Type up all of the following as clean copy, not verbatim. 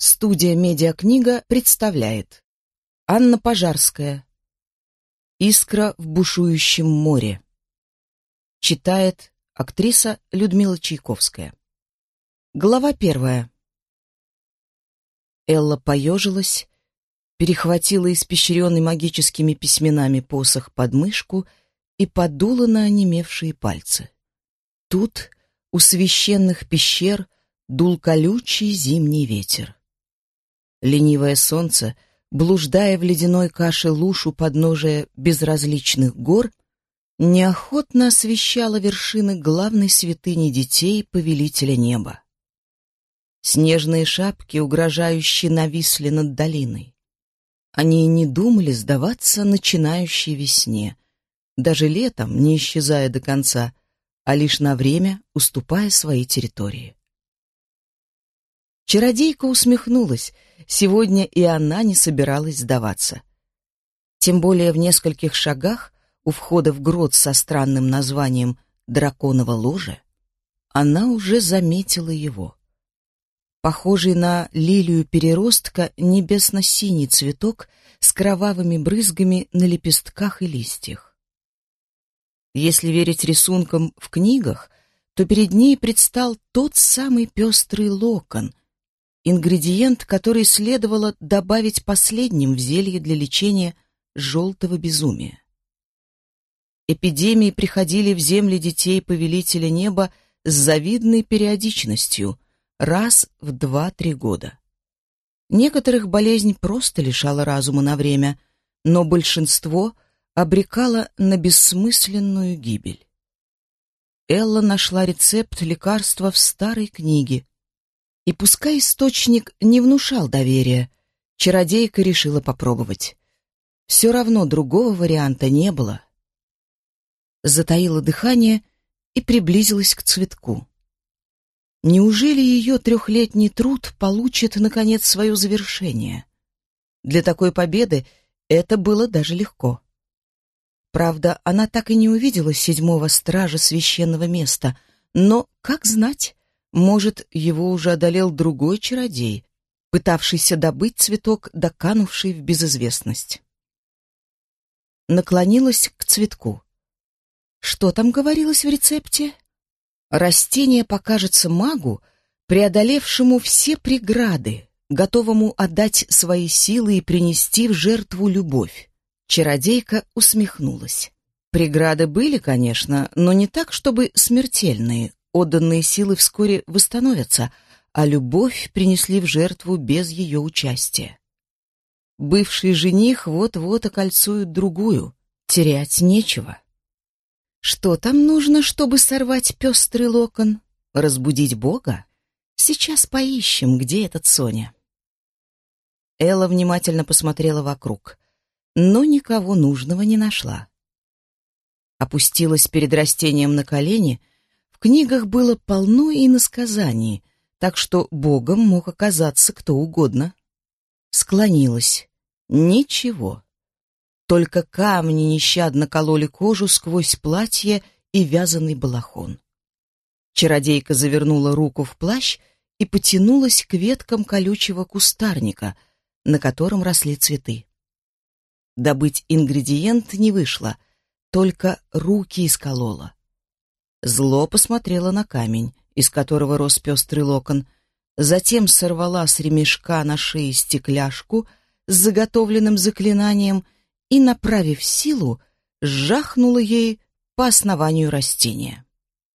Студия «Медиакнига» представляет Анна Пожарская. «Искра в бушующем море». Читает актриса Людмила Чайковская. Глава 1. Элла поежилась, перехватила испещренный магическими письменами посох под мышку и подула на онемевшие пальцы. Тут, у священных пещер, дул колючий зимний ветер. Ленивое солнце, блуждая в ледяной каше луж у подножия безразличных гор, неохотно освещало вершины главной святыни детей, повелителя неба. Снежные шапки угрожающе нависли над долиной. Они и не думали сдаваться начинающей весне, даже летом не исчезая до конца, а лишь на время уступая свои территории. Чародейка усмехнулась. Сегодня и она не собиралась сдаваться. Тем более в нескольких шагах у входа в грот со странным названием «Драконово ложе» она уже заметила его. Похожий на лилию переростка небесно-синий цветок с кровавыми брызгами на лепестках и листьях. Если верить рисункам в книгах, то перед ней предстал тот самый пестрый локон, ингредиент, который следовало добавить последним в зелье для лечения желтого безумия. Эпидемии приходили в земли детей повелителя неба с завидной периодичностью, раз в 2-3 года. Некоторых болезнь просто лишала разума на время, но большинство обрекало на бессмысленную гибель. Элла нашла рецепт лекарства в старой книге, и пускай источник не внушал доверия, чародейка решила попробовать. Все равно другого варианта не было. Затаила дыхание и приблизилась к цветку. Неужели ее 3-летний труд получит, наконец, свое завершение? Для такой победы это было даже легко. Правда, она так и не увидела 7-го стража священного места, но, как знать, может, его уже одолел другой чародей, пытавшийся добыть цветок, доканувший в безызвестность. Наклонилась к цветку. Что там говорилось в рецепте? Растение покажется магу, преодолевшему все преграды, готовому отдать свои силы и принести в жертву любовь. Чародейка усмехнулась. Преграды были, конечно, но не так, чтобы смертельные. Отданные силы вскоре восстановятся, а любовь принесли в жертву без ее участия. Бывший жених вот-вот окольцует другую, терять нечего. Что там нужно, чтобы сорвать пестрый локон? Разбудить Бога? Сейчас поищем, где этот Соня. Элла внимательно посмотрела вокруг, но никого нужного не нашла. Опустилась перед растением на колени. В книгах было полно иносказаний, так что Богом мог оказаться кто угодно. Склонилась. Ничего. Только камни нещадно кололи кожу сквозь платье и вязаный балахон. Чародейка завернула руку в плащ и потянулась к веткам колючего кустарника, на котором росли цветы. Добыть ингредиент не вышло, только руки исколола. Зло посмотрела на камень, из которого рос пестрый локон, затем сорвала с ремешка на шее стекляшку с заготовленным заклинанием и, направив силу, сжахнула ей по основанию растения.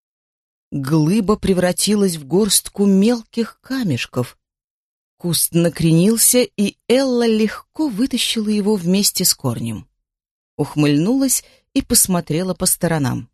Глыба превратилась в горстку мелких камешков. Куст накренился, и Элла легко вытащила его вместе с корнем. Ухмыльнулась и посмотрела по сторонам.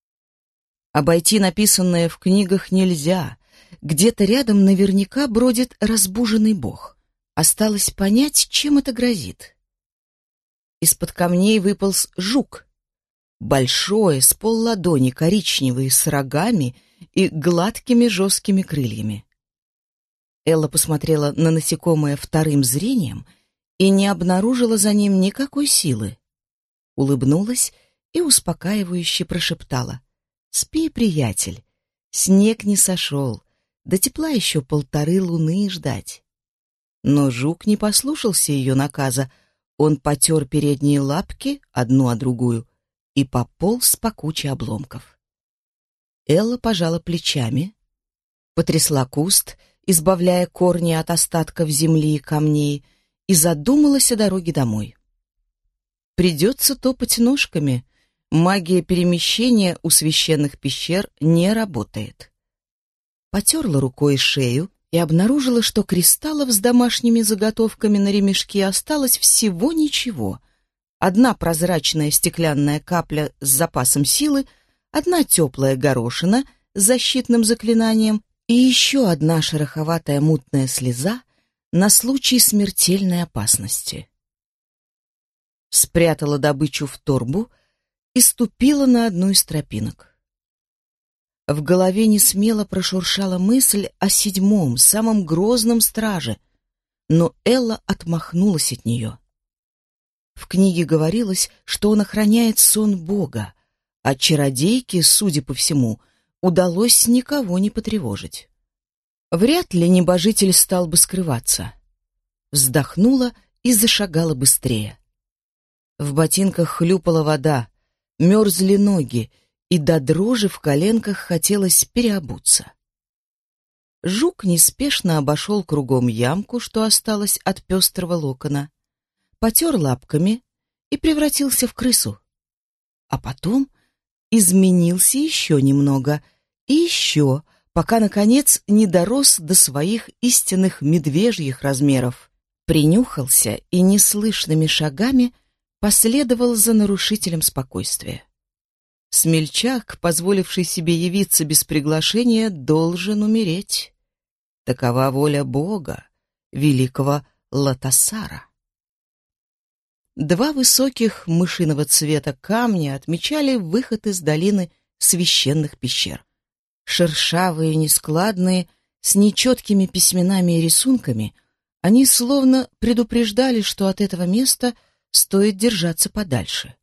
Обойти написанное в книгах нельзя. Где-то рядом наверняка бродит разбуженный бог. Осталось понять, чем это грозит. Из-под камней выполз жук. Большой, с полладони, коричневый, с рогами и гладкими жесткими крыльями. Элла посмотрела на насекомое вторым зрением и не обнаружила за ним никакой силы. Улыбнулась и успокаивающе прошептала: «Спи, приятель, снег не сошел, до тепла еще 1,5 луны ждать». Но жук не послушался ее наказа. Он потер передние лапки, одну о другую, и пополз по куче обломков. Элла пожала плечами, потрясла куст, избавляя корни от остатков земли и камней, и задумалась о дороге домой. Придется топать ножками. Магия перемещения у священных пещер не работает. Потерла рукой шею и обнаружила, что кристаллов с домашними заготовками на ремешке осталось всего ничего. Одна прозрачная стеклянная капля с запасом силы, одна теплая горошина с защитным заклинанием и еще одна шероховатая мутная слеза на случай смертельной опасности. Спрятала добычу в торбу и ступила на одну из тропинок. В голове несмело прошуршала мысль о седьмом, самом грозном страже, но Элла отмахнулась от нее. В книге говорилось, что он охраняет сон Бога, а чародейке, судя по всему, удалось никого не потревожить. Вряд ли небожитель стал бы скрываться. Вздохнула и зашагала быстрее. В ботинках хлюпала вода, мерзли ноги, и до дрожи в коленках хотелось переобуться. Жук неспешно обошел кругом ямку, что осталось от пестрого локона, потер лапками и превратился в крысу. А потом изменился еще немного и еще, пока, наконец, не дорос до своих истинных медвежьих размеров, принюхался и неслышными шагами последовал за нарушителем спокойствия. Смельчак, позволивший себе явиться без приглашения, должен умереть. Такова воля Бога, великого Латасара. Два высоких мышиного цвета камня отмечали выход из долины священных пещер. Шершавые, нескладные, с нечеткими письменами и рисунками, они словно предупреждали, что от этого места стоит держаться подальше.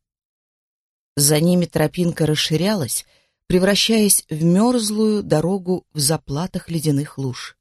За ними тропинка расширялась, превращаясь в мерзлую дорогу в заплатах ледяных луж.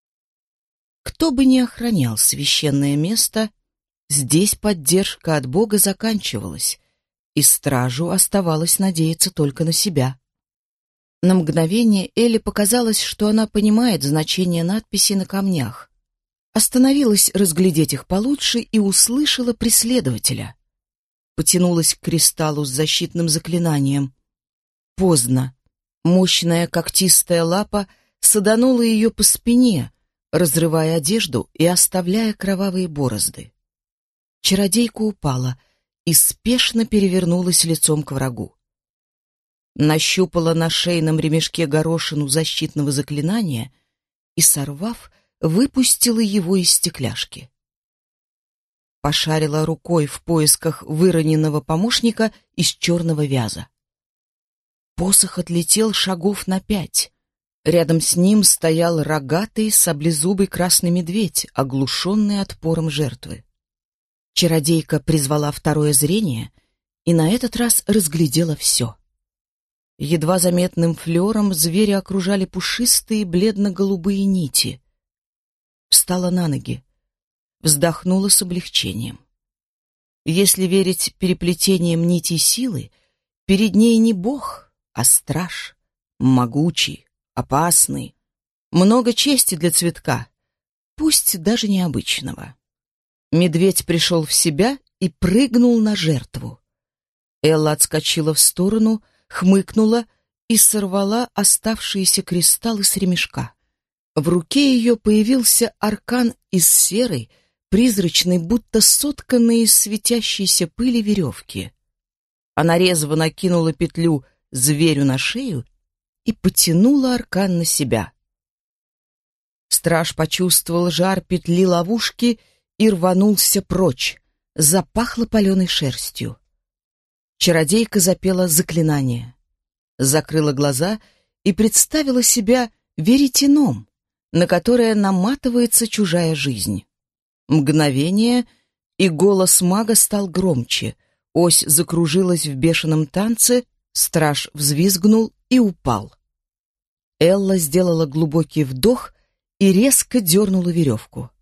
Кто бы ни охранял священное место, здесь поддержка от Бога заканчивалась, и стражу оставалось надеяться только на себя. На мгновение Элле показалось, что она понимает значение надписей на камнях. Остановилась разглядеть их получше и услышала преследователя. Потянулась к кристаллу с защитным заклинанием. Поздно. Мощная когтистая лапа саданула ее по спине, разрывая одежду и оставляя кровавые борозды. Чародейка упала и спешно перевернулась лицом к врагу. Нащупала на шейном ремешке горошину защитного заклинания и, сорвав, выпустила его из стекляшки. Пошарила рукой в поисках выроненного помощника из черного вяза. Посох отлетел шагов на 5. Рядом с ним стоял рогатый саблезубый красный медведь, оглушенный отпором жертвы. Чародейка призвала второе зрение и на этот раз разглядела все. Едва заметным флером зверя окружали пушистые бледно-голубые нити. Встала на ноги, вздохнула с облегчением. Если верить переплетениям нитей силы, перед ней не бог, а страж, могучий, опасный. Много чести для цветка, пусть даже необычного. Медведь пришел в себя и прыгнул на жертву. Элла отскочила в сторону, хмыкнула и сорвала оставшиеся кристаллы с ремешка. В руке ее появился аркан из серой, призрачной, будто сотканной из светящейся пыли веревки. Она резво накинула петлю зверю на шею и потянула аркан на себя. Страж почувствовал жар петли ловушки и рванулся прочь, запахло паленой шерстью. Чародейка запела заклинание, закрыла глаза и представила себя веретеном, на которое наматывается чужая жизнь. Мгновение, и голос мага стал громче, ось закружилась в бешеном танце, страж взвизгнул и упал. Элла сделала глубокий вдох и резко дернула веревку.